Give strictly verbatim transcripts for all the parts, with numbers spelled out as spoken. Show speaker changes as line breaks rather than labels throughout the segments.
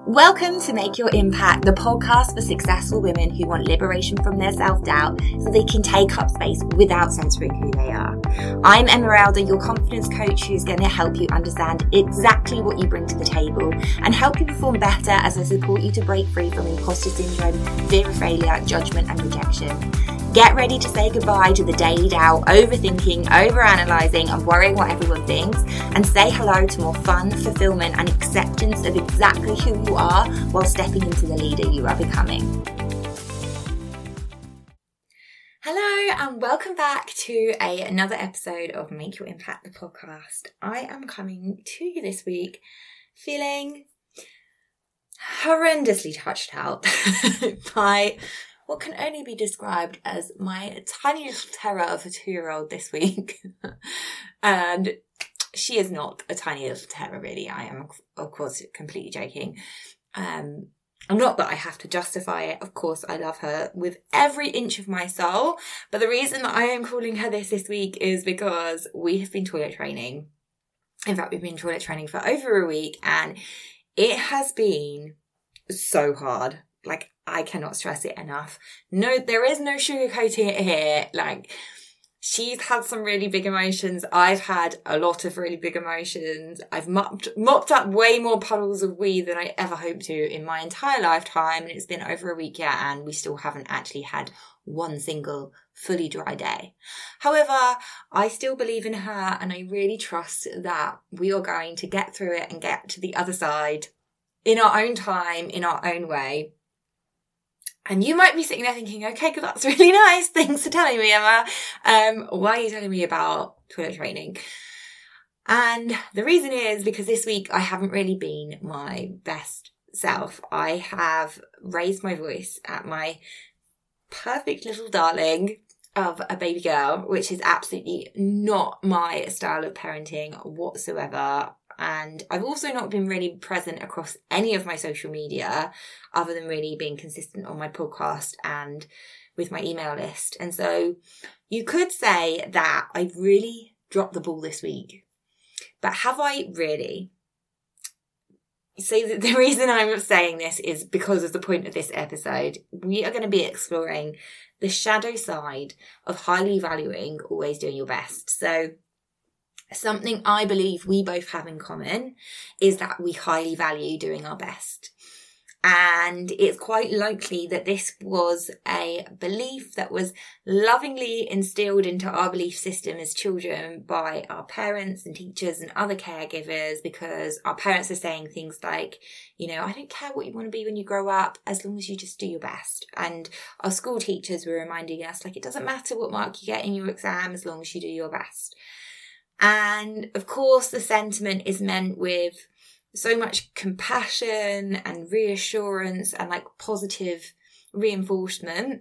Welcome to Make Your Impact, the podcast for successful women who want liberation from their self-doubt so they can take up space without censoring who they are. I'm Emeralda, your confidence coach, who's going to help you understand exactly what you bring to the table and help you perform better as I support you to break free from imposter syndrome, fear of failure, judgment and rejection. Get ready to say goodbye to the daily doubt, overthinking, overanalyzing and worrying what everyone thinks, and say hello to more fun, fulfillment and acceptance of exactly who you are while stepping into the leader you are becoming. Hello and welcome back to a, another episode of Make Your Impact, the podcast. I am coming to you this week feeling horrendously touched out by what can only be described as my tiny little terror of a two-year-old this week. And she is not a tiny little terror, really. I am, of course, completely joking. Um, not that I have to justify it. Of course, I love her with every inch of my soul. But the reason that I am calling her this this week is because we have been toilet training. In fact, we've been toilet training for over a week, and it has been so hard. Like, I cannot stress it enough. No, there is no sugarcoating it here. Like, she's had some really big emotions. I've had a lot of really big emotions. I've mopped, mopped up way more puddles of wee than I ever hoped to in my entire lifetime. And it's been over a week yet, and we still haven't actually had one single fully dry day. However, I still believe in her, and I really trust that we are going to get through it and get to the other side in our own time, in our own way. And you might be sitting there thinking, okay, good, that's really nice. Thanks for telling me, Emma. Um, why are you telling me about toilet training? And the reason is because this week I haven't really been my best self. I have raised my voice at my perfect little darling of a baby girl, which is absolutely not my style of parenting whatsoever. And I've also not been really present across any of my social media other than really being consistent on my podcast and with my email list. And so you could say that I've really dropped the ball this week. But have I really? So the reason I'm saying this is because of the point of this episode. We are going to be exploring the shadow side of highly valuing always doing your best. So something I believe we both have in common is that we highly value doing our best. And it's quite likely that this was a belief that was lovingly instilled into our belief system as children by our parents and teachers and other caregivers, because our parents are saying things like, you know, I don't care what you want to be when you grow up, as long as you just do your best. And our school teachers were reminding us, like, it doesn't matter what mark you get in your exam as long as you do your best. And of course, the sentiment is meant with so much compassion and reassurance and like positive reinforcement.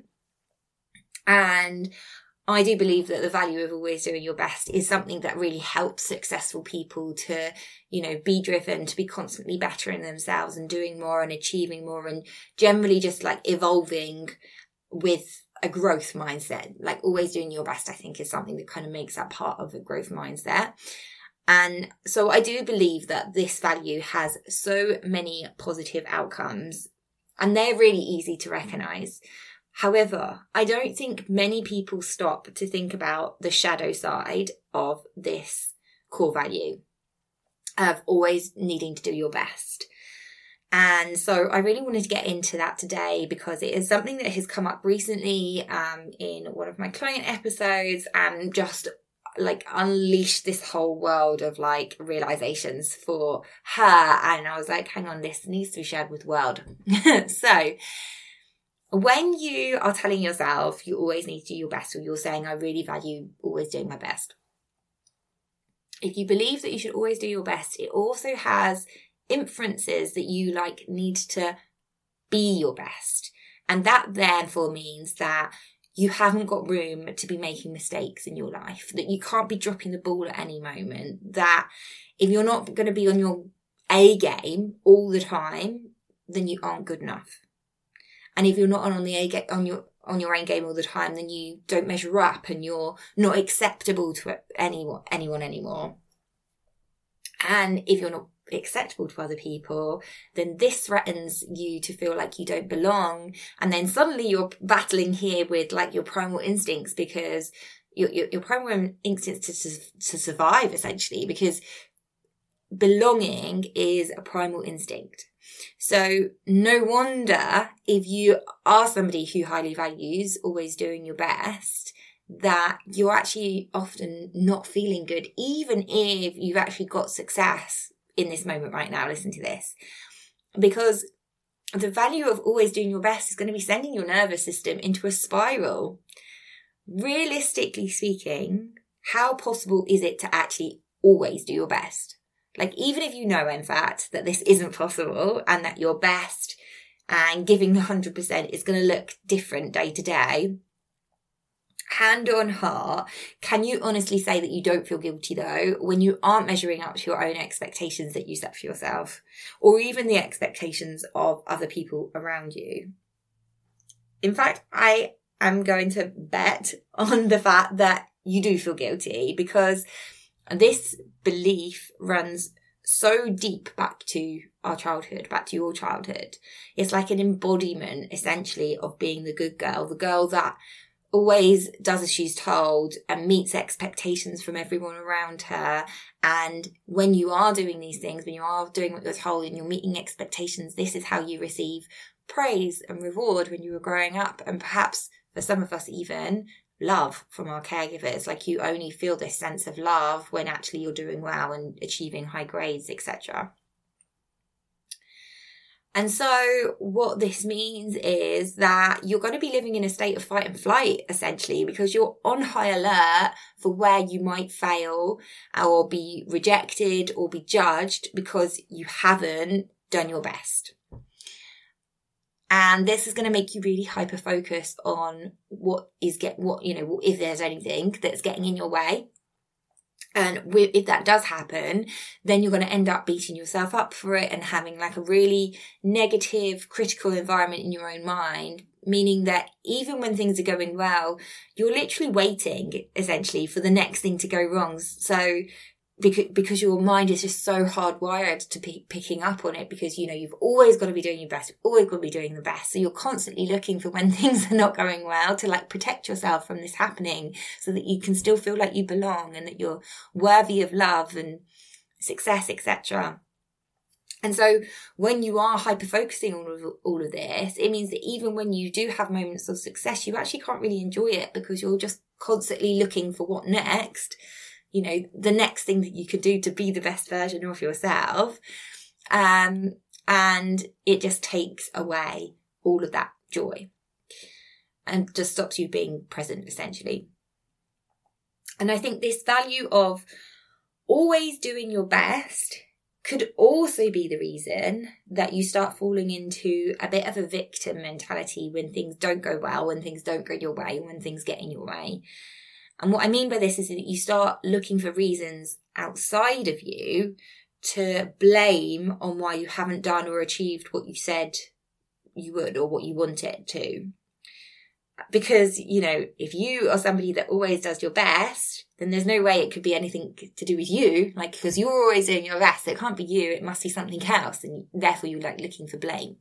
And I do believe that the value of always doing your best is something that really helps successful people to, you know, be driven, to be constantly bettering themselves and doing more and achieving more and generally just like evolving with a growth mindset. Like always doing your best, I think, is something that kind of makes that part of a growth mindset. And so I do believe that this value has so many positive outcomes, and they're really easy to recognize. However, I don't think many people stop to think about the shadow side of this core value of always needing to do your best. And so I really wanted to get into that today because it is something that has come up recently um, in one of my client episodes and just like unleashed this whole world of like realizations for her. And I was like, hang on, this needs to be shared with the world. So when you are telling yourself you always need to do your best, or you're saying I really value always doing my best, if you believe that you should always do your best, it also has inferences that you like need to be your best. And that therefore means that you haven't got room to be making mistakes in your life, that you can't be dropping the ball at any moment, that if you're not going to be on your A game all the time, then you aren't good enough. And if you're not on the A game, on your on your own game all the time, then you don't measure up and you're not acceptable to anyone anyone anymore. And if you're not acceptable to other people, then this threatens you to feel like you don't belong. And then suddenly you're battling here with like your primal instincts, because your, your, your primal instincts to, to, to survive, essentially, because belonging is a primal instinct. So no wonder if you are somebody who highly values always doing your best, that you're actually often not feeling good, even if you've actually got success in this moment right now. Listen to this. Because the value of always doing your best is going to be sending your nervous system into a spiral. Realistically speaking, how possible is it to actually always do your best? Like, even if you know, in fact, that this isn't possible and that your best and giving one hundred percent is going to look different day to day, hand on heart, can you honestly say that you don't feel guilty, though, when you aren't measuring up to your own expectations that you set for yourself, or even the expectations of other people around you? In fact, I am going to bet on the fact that you do feel guilty, because this belief runs so deep back to our childhood, back to your childhood. It's like an embodiment, essentially, of being the good girl, the girl that always does as she's told and meets expectations from everyone around her. And when you are doing these things, when you are doing what you're told and you're meeting expectations, this is how you receive praise and reward when you were growing up. And perhaps for some of us, even love from our caregivers. Like, you only feel this sense of love when actually you're doing well and achieving high grades, et cetera. And so what this means is that you're going to be living in a state of fight and flight, essentially, because you're on high alert for where you might fail or be rejected or be judged because you haven't done your best. And this is going to make you really hyper focused on what is get what, you know, if there's anything that's getting in your way. And if that does happen, then you're going to end up beating yourself up for it and having like a really negative, critical environment in your own mind, meaning that even when things are going well, you're literally waiting, essentially, for the next thing to go wrong. So because, because your mind is just so hardwired to be picking up on it, because, you know, you've always got to be doing your best, you've always got to be doing the best. So you're constantly looking for when things are not going well to like protect yourself from this happening, so that you can still feel like you belong and that you're worthy of love and success, et cetera. And so when you are hyper-focusing on all of, all of this, it means that even when you do have moments of success, you actually can't really enjoy it, because you're just constantly looking for what next. You know, the next thing that you could do to be the best version of yourself. Um, and it just takes away all of that joy and just stops you being present, essentially. And I think this value of always doing your best could also be the reason that you start falling into a bit of a victim mentality when things don't go well, when things don't go your way, when things get in your way. And what I mean by this is that you start looking for reasons outside of you to blame on why you haven't done or achieved what you said you would or what you wanted to. Because, you know, if you are somebody that always does your best, then there's no way it could be anything to do with you. Like, because you're always doing your best, so it can't be you, it must be something else. And therefore you're like looking for blame.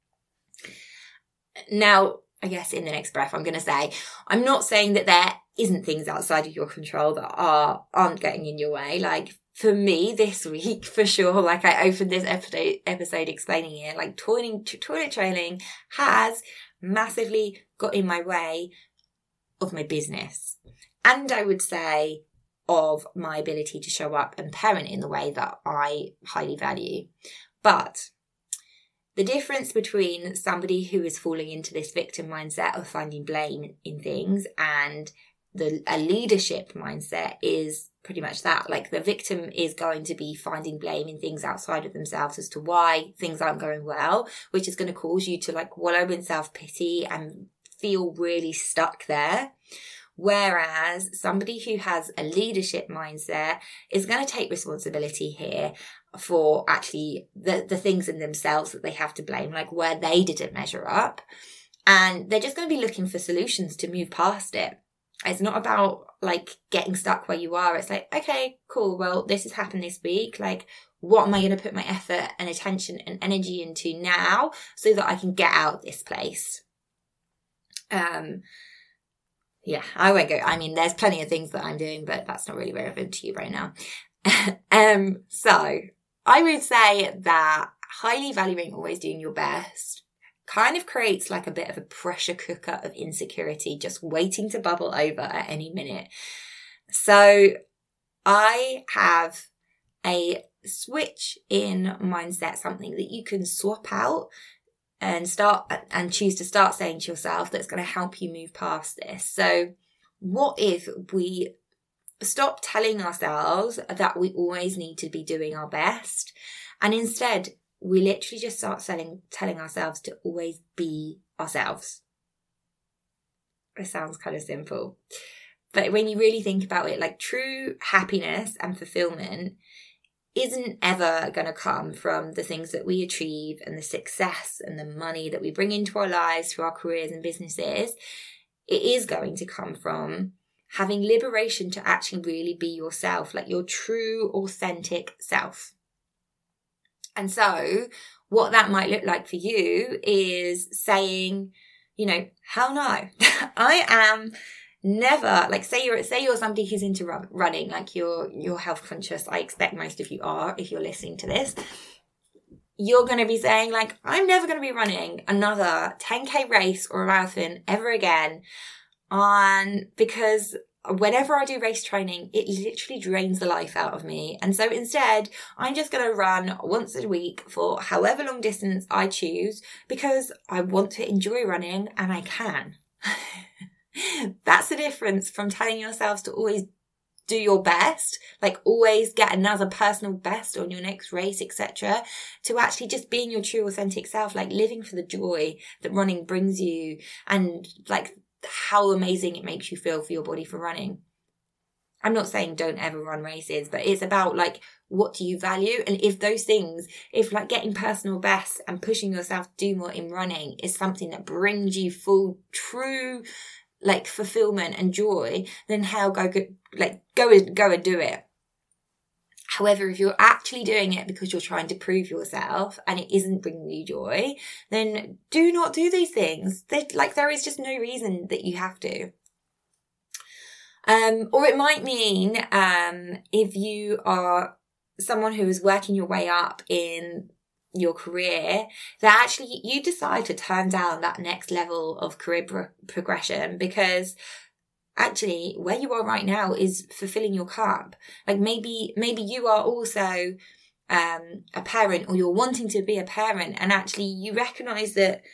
Now, I guess in the next breath, I'm going to say, I'm not saying that there isn't things outside of your control that are, aren't getting in your way. Like, for me this week, for sure, like I opened this episode, episode explaining it, like toilet, toilet training has massively got in my way of my business. And I would say of my ability to show up and parent in the way that I highly value. But the difference between somebody who is falling into this victim mindset of finding blame in things and the a leadership mindset is pretty much that. Like, the victim is going to be finding blame in things outside of themselves as to why things aren't going well, which is going to cause you to like wallow in self-pity and feel really stuck there. Whereas somebody who has a leadership mindset is going to take responsibility here for actually the, the things in themselves that they have to blame, like where they didn't measure up. And they're just going to be looking for solutions to move past it. It's not about like getting stuck where you are. It's like, okay, cool. Well, this has happened this week. Like, what am I going to put my effort and attention and energy into now so that I can get out of this place? Um, yeah, I won't go. I mean, there's plenty of things that I'm doing, but that's not really relevant to you right now. um, so I would say that highly valuing always doing your best kind of creates like a bit of a pressure cooker of insecurity just waiting to bubble over at any minute. So I have a switch in mindset, something that you can swap out and start and choose to start saying to yourself that's going to help you move past this. So what if we stop telling ourselves that we always need to be doing our best, and instead we literally just start selling, telling ourselves to always be ourselves? It sounds kind of simple, but when you really think about it, like true happiness and fulfillment isn't ever going to come from the things that we achieve and the success and the money that we bring into our lives through our careers and businesses. It is going to come from having liberation to actually really be yourself, like your true, authentic self. And so what that might look like for you is saying, you know, hell no, I am never, like say you're, say you're somebody who's into run, running, like you're, you're health conscious. I expect most of you are, if you're listening to this. You're going to be saying like, I'm never going to be running another ten K race or a marathon ever again. On because whenever I do race training, it literally drains the life out of me. And so instead, I'm just going to run once a week for however long distance I choose because I want to enjoy running and I can. That's the difference from telling yourselves to always do your best, like always get another personal best on your next race, et cetera, to actually just being your true authentic self, like living for the joy that running brings you and like how amazing it makes you feel for your body for running. I'm not saying don't ever run races, but it's about like, what do you value? And if those things, if like getting personal best and pushing yourself to do more in running is something that brings you full, true, like fulfillment and joy, then hell, go, go like go and go and do it. However, if you're actually doing it because you're trying to prove yourself and it isn't bringing you joy, then do not do these things. They're, like there is just no reason that you have to. Um, or it might mean um, if you are someone who is working your way up in your career, that actually you decide to turn down that next level of career pro- progression because actually where you are right now is fulfilling your cup. Like maybe, maybe you are also um, a parent or you're wanting to be a parent and actually you recognize that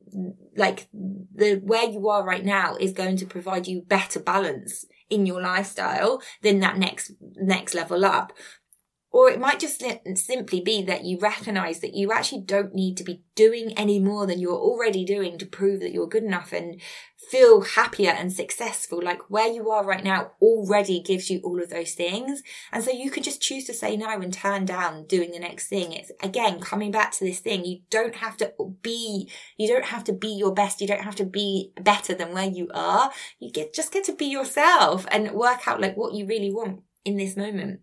like the where you are right now is going to provide you better balance in your lifestyle than that next, next level up. Or it might just simply be that you recognize that you actually don't need to be doing any more than you're already doing to prove that you're good enough and feel happier and successful. Like where you are right now already gives you all of those things. And so you can just choose to say no and turn down doing the next thing. It's again, coming back to this thing. You don't have to be, you don't have to be your best. You don't have to be better than where you are. You get, just get to be yourself and work out like what you really want in this moment.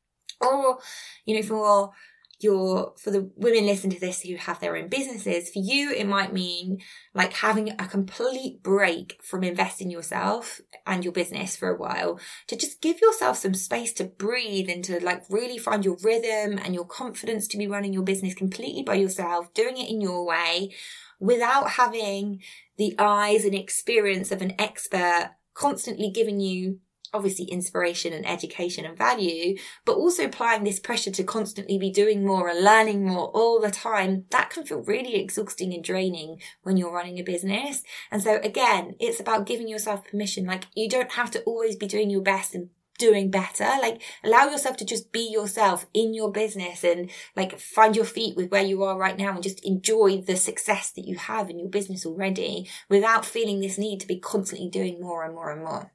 Or, you know, for your, for the women listening to this who have their own businesses, for you, it might mean like having a complete break from investing in yourself and your business for a while to just give yourself some space to breathe and to like really find your rhythm and your confidence to be running your business completely by yourself, doing it in your way without having the eyes and experience of an expert constantly giving you obviously inspiration and education and value, but also applying this pressure to constantly be doing more and learning more all the time. That can feel really exhausting and draining when you're running a business. And so again, it's about giving yourself permission. Like you don't have to always be doing your best and doing better. Like allow yourself to just be yourself in your business and like find your feet with where you are right now and just enjoy the success that you have in your business already without feeling this need to be constantly doing more and more and more.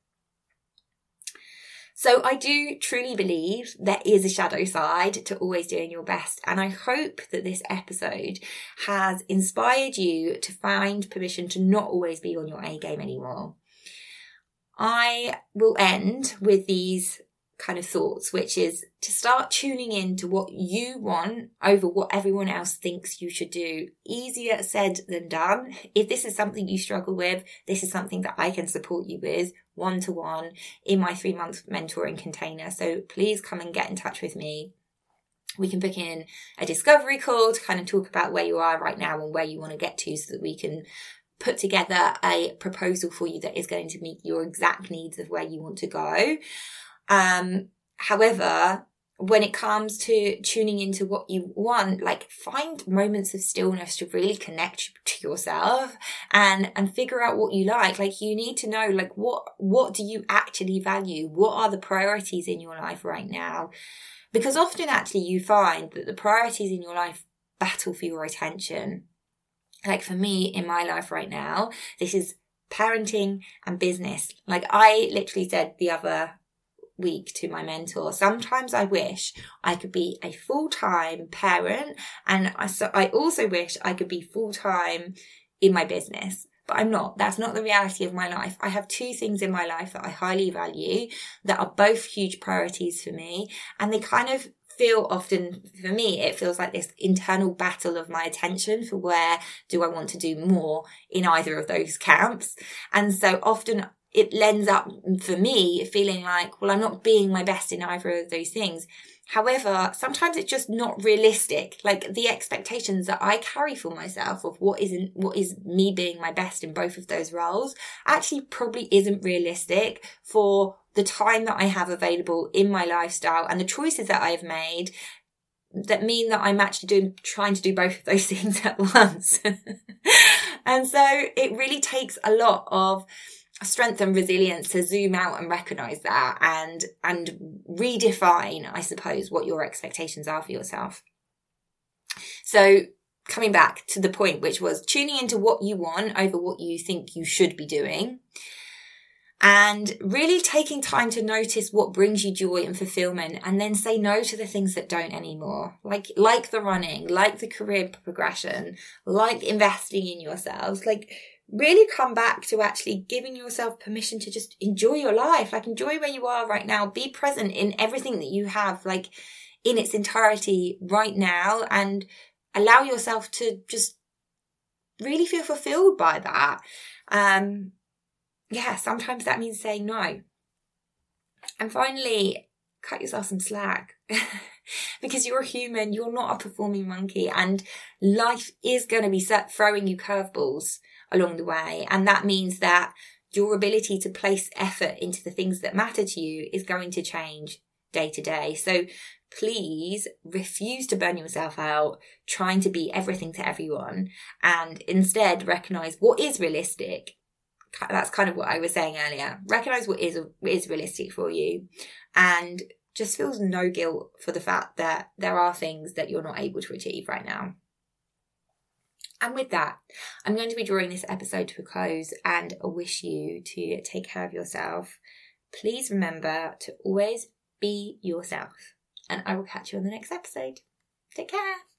So I do truly believe there is a shadow side to always doing your best. And I hope that this episode has inspired you to find permission to not always be on your A game anymore. I will end with these kind of thoughts, which is to start tuning in to what you want over what everyone else thinks you should do. Easier said than done. If this is something you struggle with, this is something that I can support you with one-to-one in my three-month mentoring container. So please come and get in touch with me. We can book in a discovery call to kind of talk about where you are right now and where you want to get to, so that we can put together a proposal for you that is going to meet your exact needs of where you want to go. Um, however, when it comes to tuning into what you want, like, find moments of stillness to really connect to yourself and, and figure out what you like. Like, you need to know, like, what, what do you actually value? What are the priorities in your life right now? Because often actually you find that the priorities in your life battle for your attention. Like, for me in my life right now, this is parenting and business. Like, I literally said the other week to my mentor, sometimes I wish I could be a full-time parent, and I, so I also wish I could be full-time in my business, but I'm not. That's not the reality of my life. I have two things in my life that I highly value, that are both huge priorities for me, and they kind of feel often, for me, it feels like this internal battle of my attention for where do I want to do more in either of those camps. And so often it lends up for me feeling like, well, I'm not being my best in either of those things. However, sometimes it's just not realistic. Like, the expectations that I carry for myself of what isn't, what is me being my best in both of those roles actually probably isn't realistic for the time that I have available in my lifestyle and the choices that I've made that mean that I'm actually doing, trying to do both of those things at once. And so it really takes a lot of strength and resilience to zoom out and recognize that and and redefine, I suppose, what your expectations are for yourself. So coming back to the point, which was tuning into what you want over what you think you should be doing, and really taking time to notice what brings you joy and fulfillment, and then say no to the things that don't anymore. Like, like the running, like the career progression, like investing in yourselves. Like, really come back to actually giving yourself permission to just enjoy your life. Like, enjoy where you are right now. Be present in everything that you have, like, in its entirety right now, and allow yourself to just really feel fulfilled by that. Um, yeah, sometimes that means saying no. And finally, cut yourself some slack. Because you're a human, you're not a performing monkey, and life is going to be set throwing you curveballs along the way. And that means that your ability to place effort into the things that matter to you is going to change day to day. So please refuse to burn yourself out trying to be everything to everyone, and instead recognize what is realistic. That's kind of what I was saying earlier. Recognize what is, what is realistic for you, and just feels no guilt for the fact that there are things that you're not able to achieve right now. And with that, I'm going to be drawing this episode to a close and wish you to take care of yourself. Please remember to always be yourself, and I will catch you on the next episode. Take care.